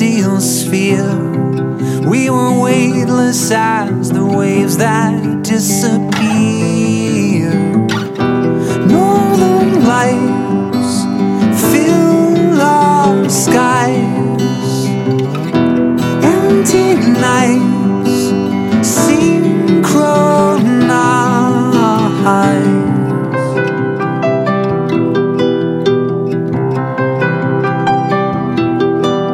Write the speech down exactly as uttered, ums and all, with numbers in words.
celestial sphere. We were weightless as the waves that disappear. Northern lights fill our skies. Empty nights